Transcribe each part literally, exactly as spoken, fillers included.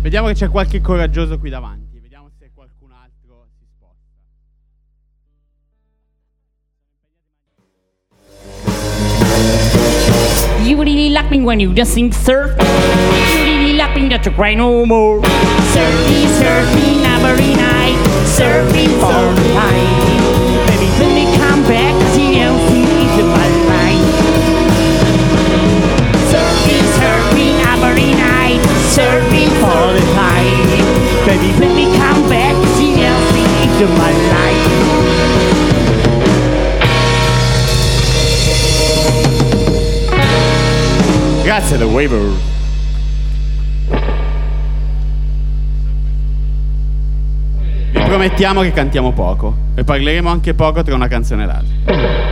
Vediamo che c'è qualche coraggioso qui davanti. Vediamo se qualcun altro si sposta. You really like me when you just sing surf. You really like me that you cry no more. Surfing, surfing every night. Surfing for the night. Baby, when me come back, cause you don't see it's my life. Surfing, surfing every night. Surfing for the night. Baby, when me come back, cause you don't see it's my life. Grazie The Waiver. Vi promettiamo che cantiamo poco e parleremo anche poco tra una canzone e l'altra.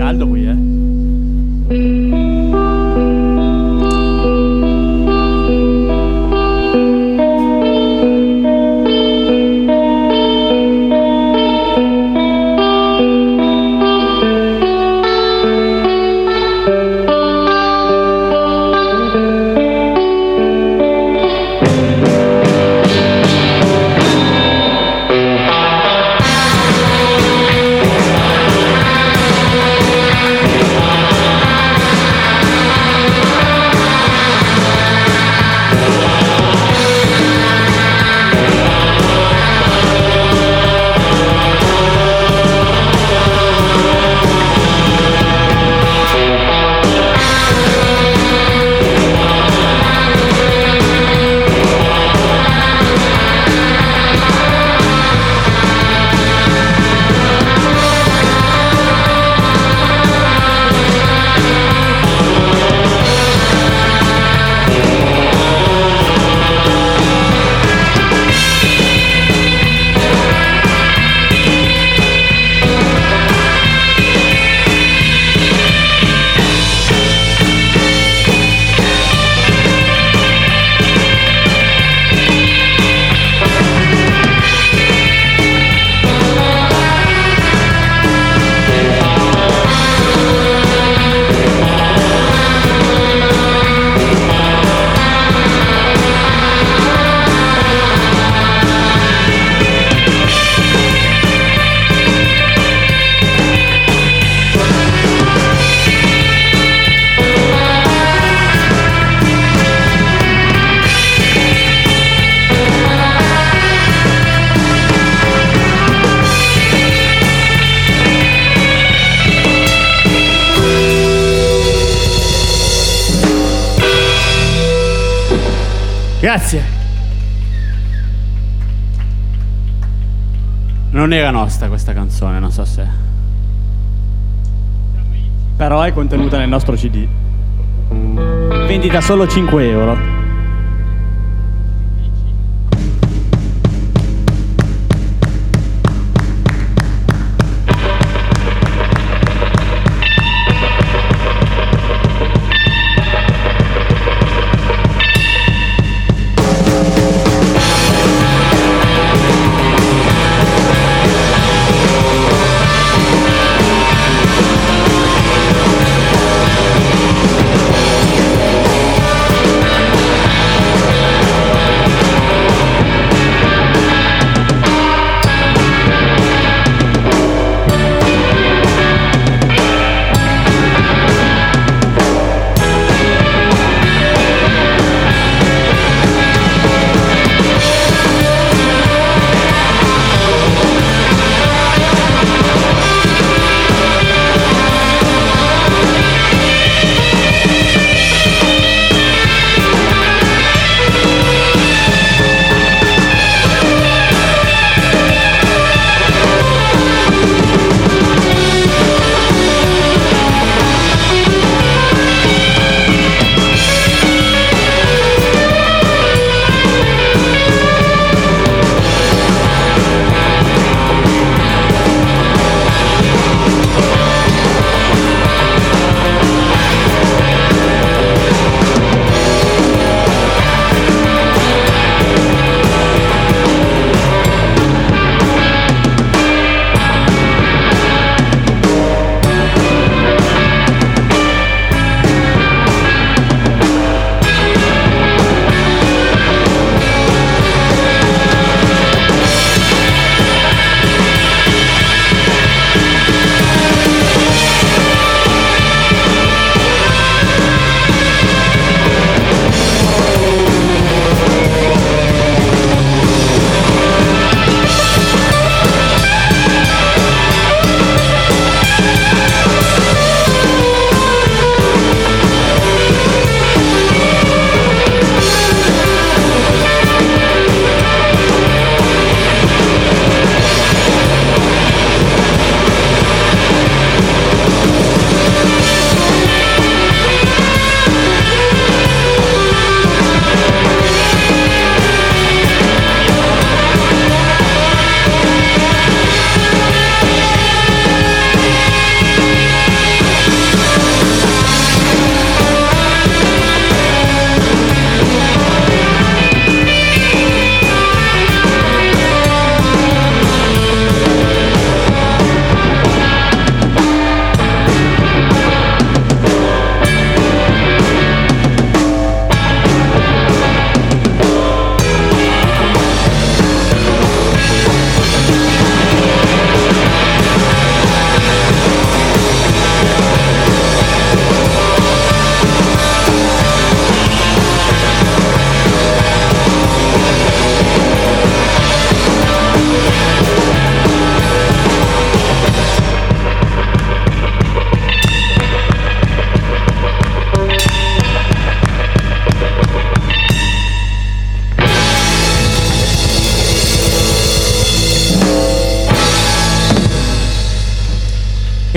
caldo qui, eh. Grazie. Non era nostra questa canzone, non so se... Però è contenuta nel nostro C D. Vendita solo cinque euro.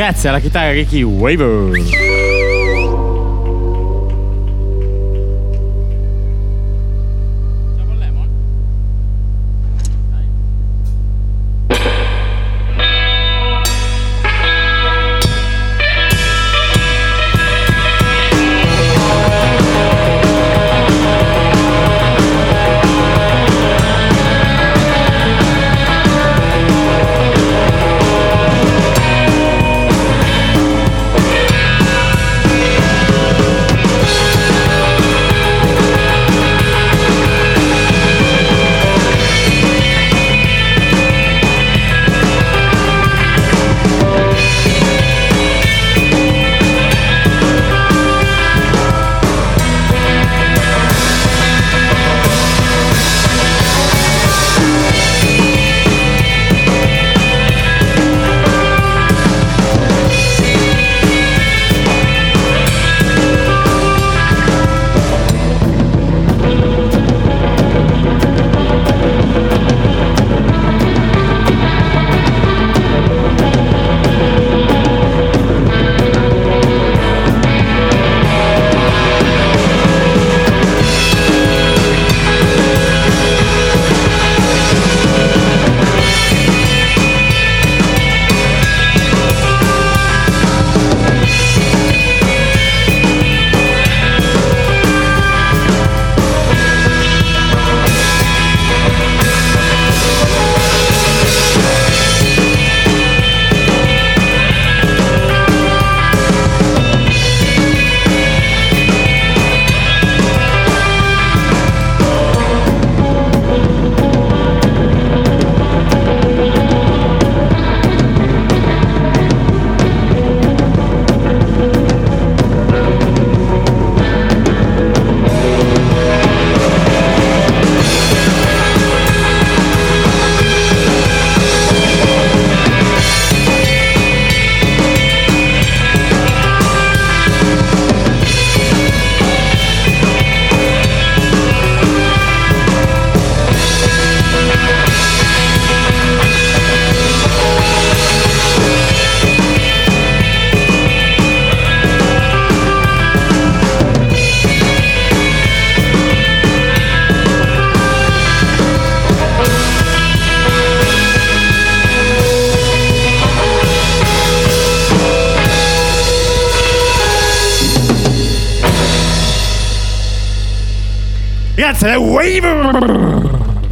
Grazie alla chitarra Ricky Waver. Grazie alle Waver.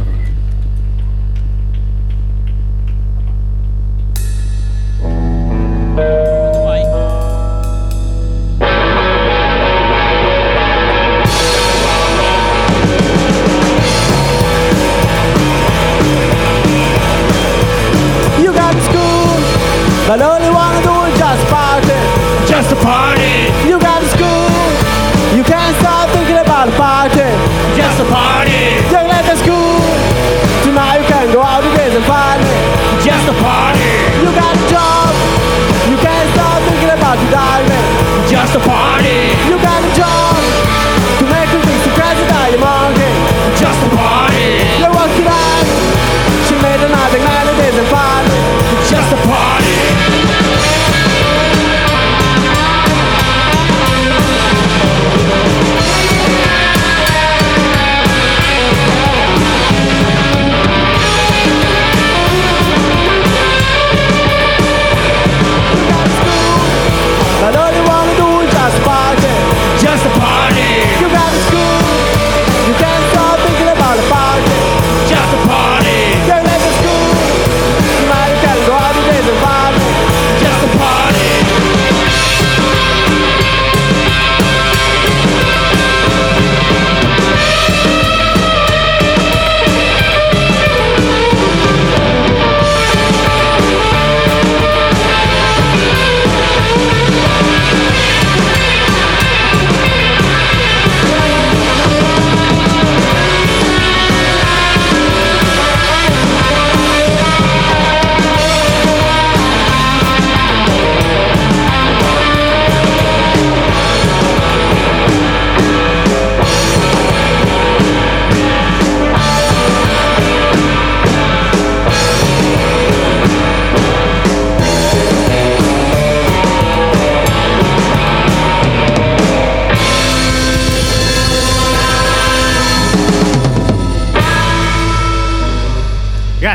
You got to school, but all you wanna do is just party. Just a party. You got to school, you can't stop thinking about a party. Just a party. Don't let the school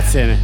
Grazie.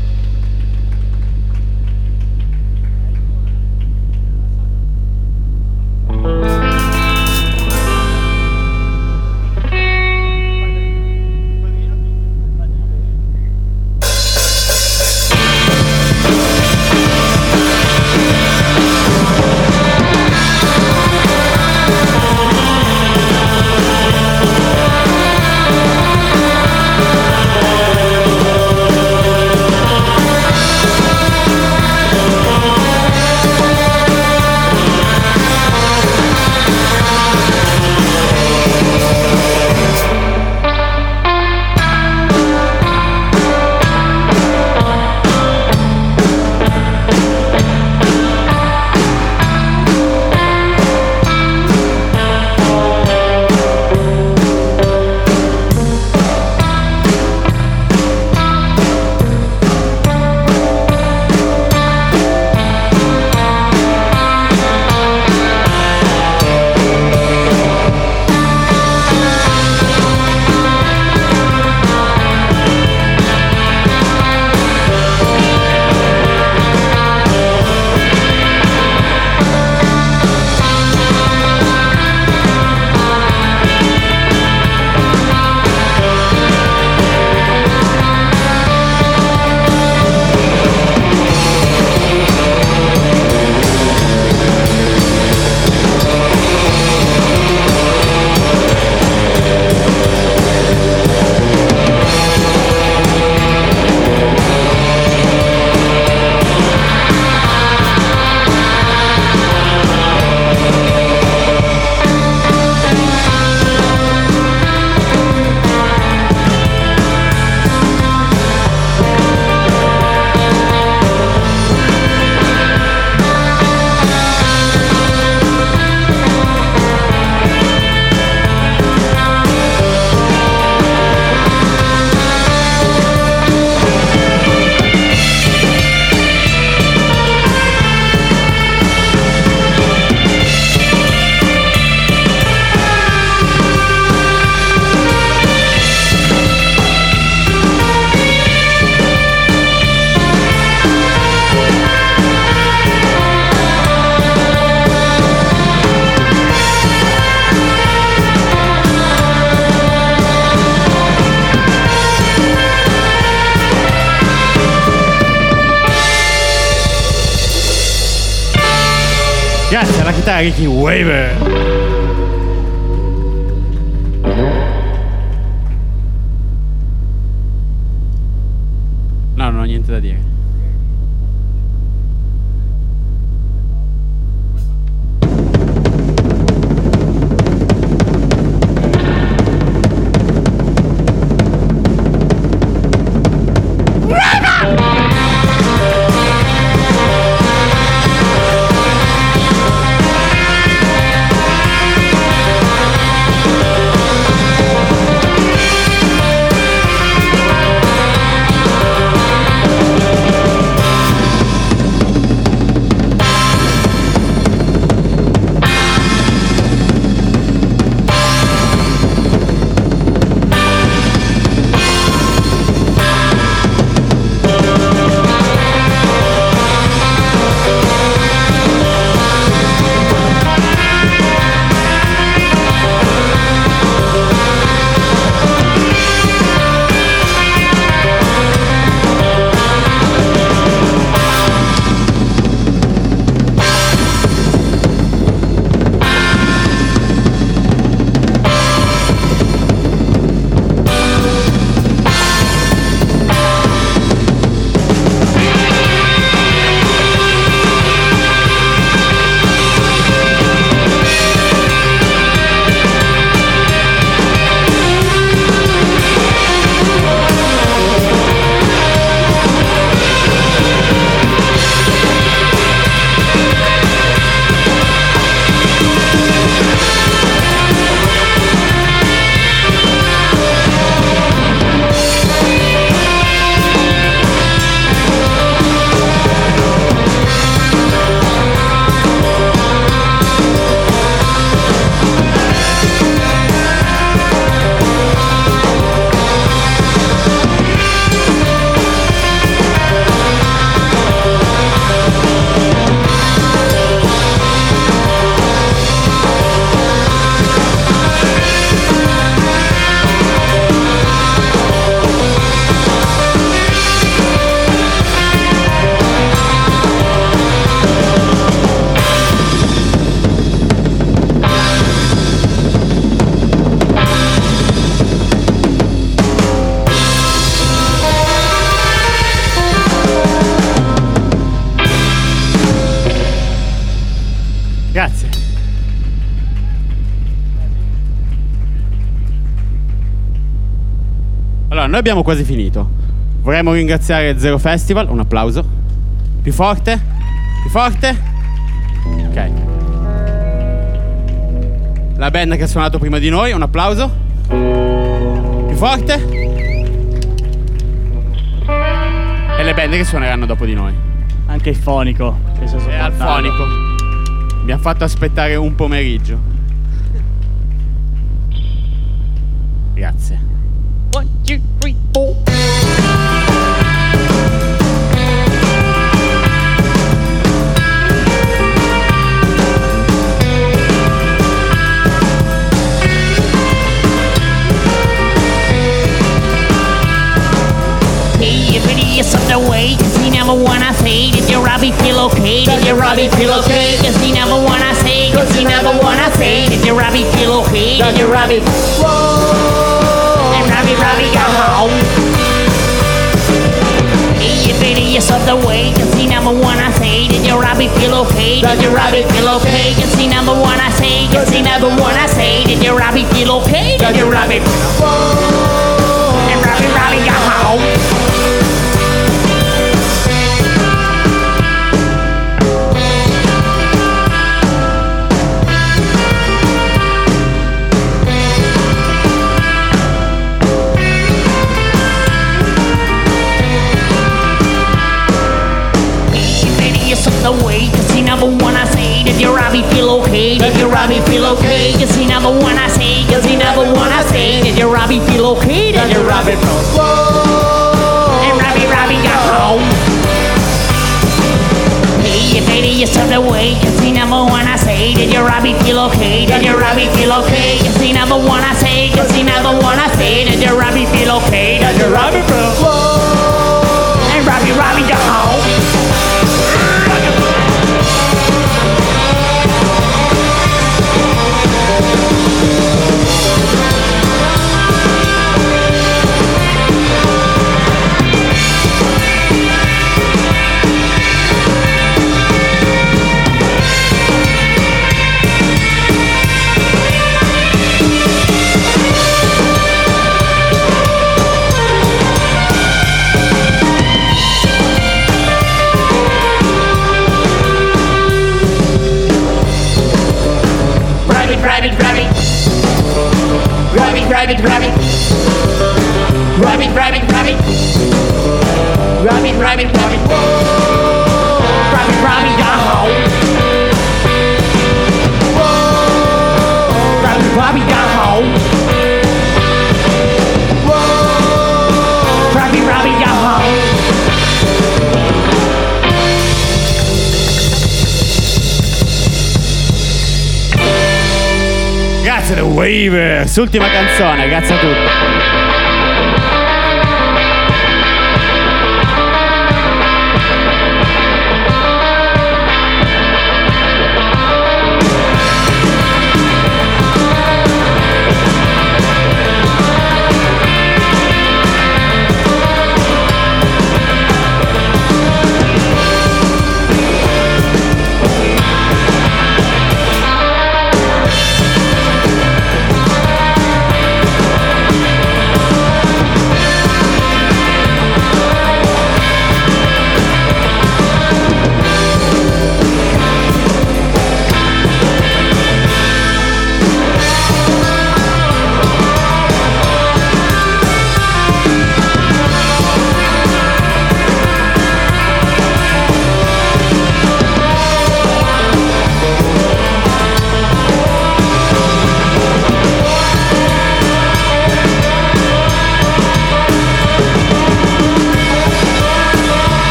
Grazie alla chitarra Ricky Waver. No, non ho niente da dire. Allora, noi abbiamo quasi finito. Vorremmo ringraziare Zero Festival, un applauso. Più forte? Più forte? Ok. La band che ha suonato prima di noi, un applauso. Più forte? E le band che suoneranno dopo di noi. Anche il fonico. Che si è E al sopportato. fonico. Mi ha fatto aspettare un pomeriggio. Grazie. One, two, three, four. Hey, if it is on the way, cause you never wanna say, did your Robbie feel okay? Did your Robbie feel okay? Cause you never wanna say, cause you never wanna say, did your Robbie feel okay? Did your Robbie, whoa, and Robbie, Robbie got home. Hey, if it is on the way, cause you never wanna say, did your Robbie feel okay? Did your Robbie feel okay? Cause you never wanna say, cause you never wanna say, did your Robbie feel okay? Did your Robbie, whoa, and Robbie, Robbie got home. The way, cause he never wanna say, did your Robbie feel okay? Did your Robbie feel okay? Cause he never wanna say, cause he never wanna say, did your Robbie feel okay? Did your Robbie feel, whoa, and Robbie, Robbie got home. Hey, if it is on the way, cause he never wanna say, did your Robbie feel okay? Did your Robbie feel okay? Cause he never wanna say, cause he never wanna say, did your Robbie feel okay? Did your Robbie feel, whoa, and Robbie, Robbie got home. Rabbit, rabbit, rabbit, rabbit, rabbit, rabbit, rabbit, rabbit, whoa, rabbit, rabbit, got home. Whoa, rabbit, rabbit, got home. Whoa, rabbit, rabbit, got home. Grazie The Waivers, ultima canzone, grazie a tutti.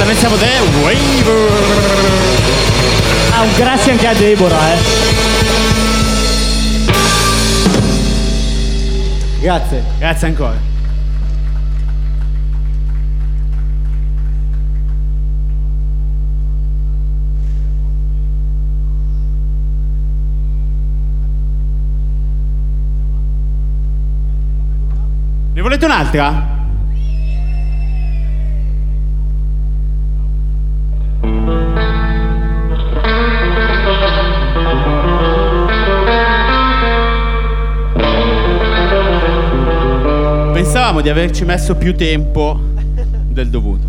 pensiamo te, Waver. Ah, un grazie anche a Deborah, eh. Grazie. Grazie ancora. Ne volete un'altra? Pensavamo di averci messo più tempo del dovuto.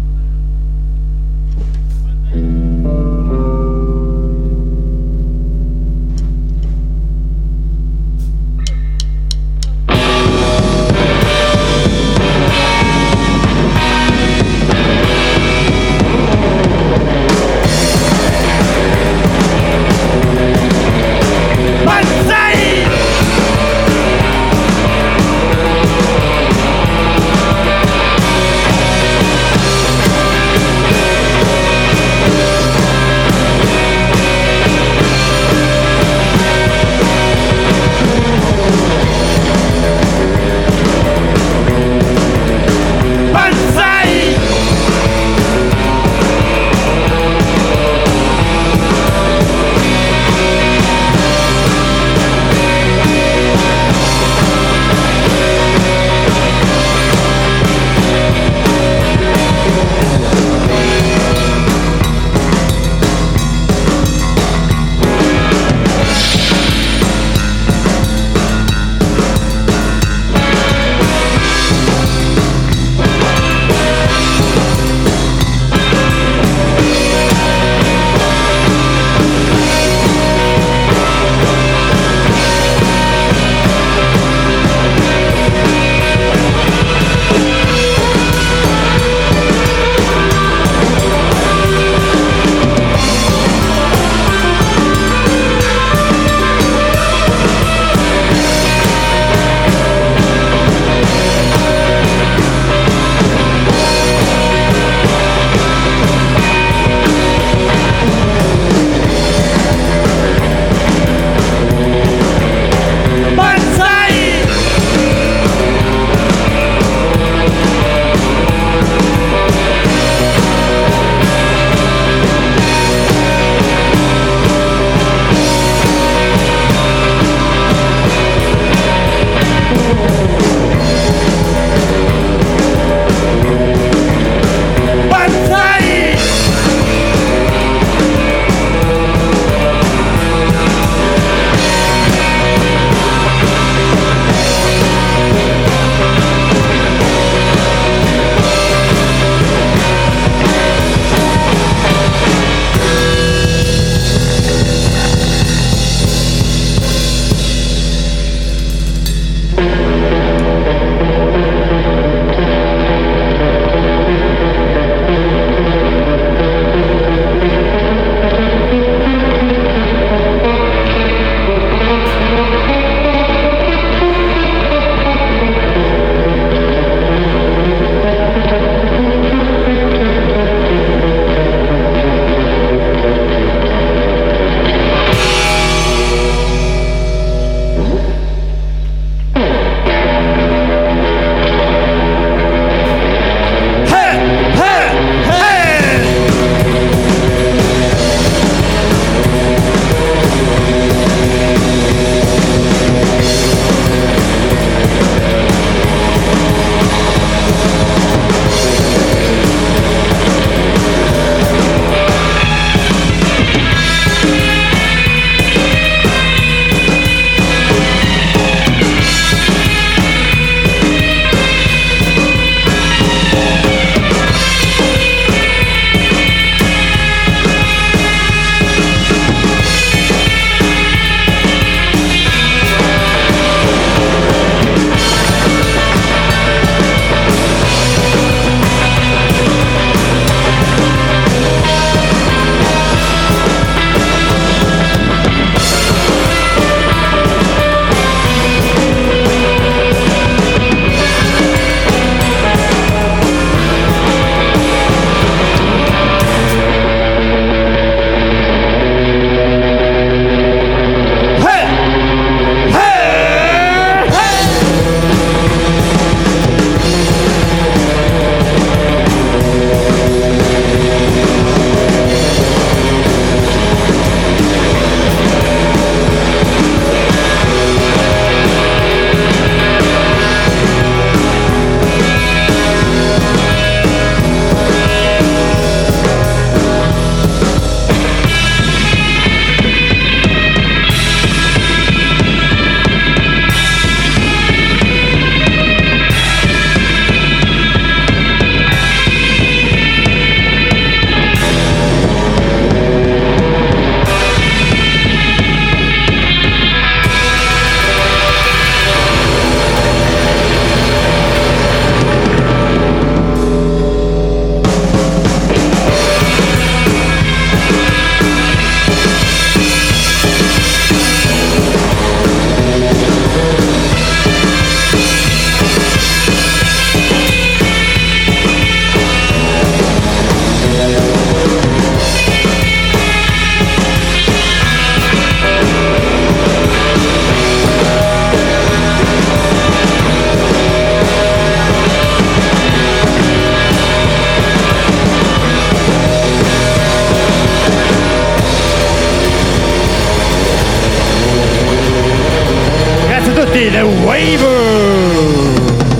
Wave!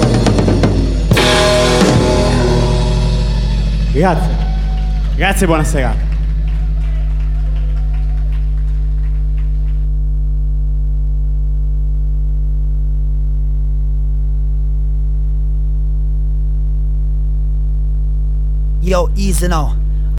Grazie. Grazie, buonasera. Yo, easy now.